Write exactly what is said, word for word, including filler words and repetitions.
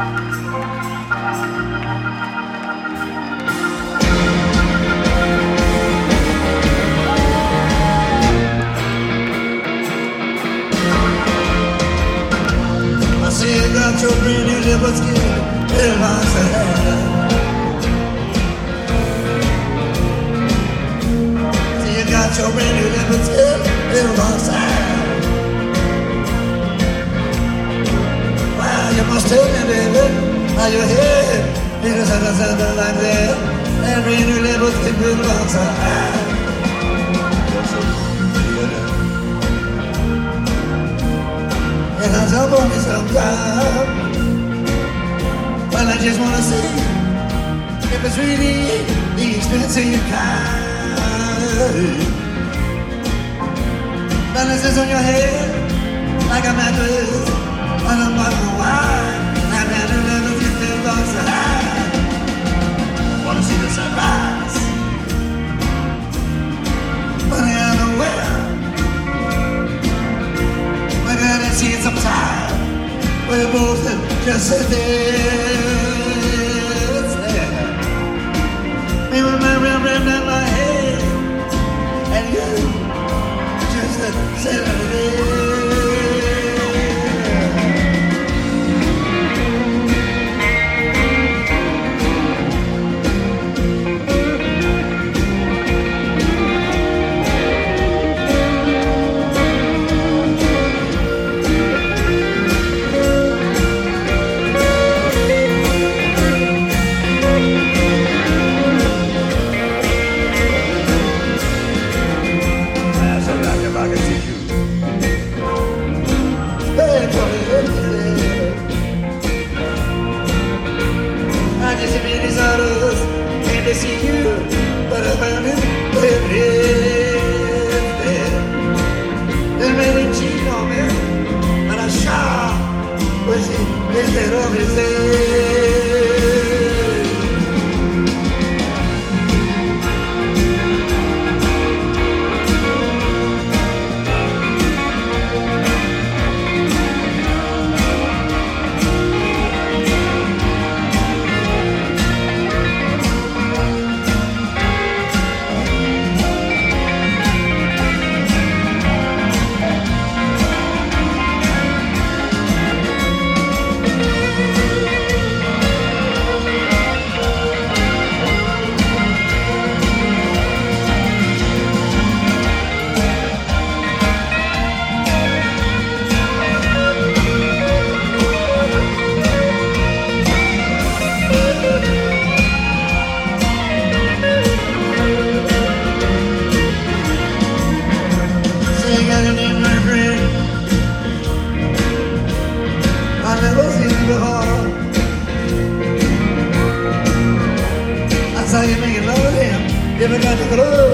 Your brand new liver skin, little monster head. See, you got your brand new liver skin, little monster head. Well, you must tell me, baby, how your head is something, something like that. That brand new liver skin, little monster head. And I jump on me sometime. Well, I just wanna see if it's really the expensive kind. Balances on your head like a mattress on a bottle of wine. I've had a little fifty bucks a night. Wanna see the sunrise? Funny, I know where. We're gonna see it sometime. We're both just sit there. Me with my round round down my head, and you just sit there. To see you, but I found it with it. They made him cheat on me, and I shot with his head on his head. That's how you make it love him. You ever got to go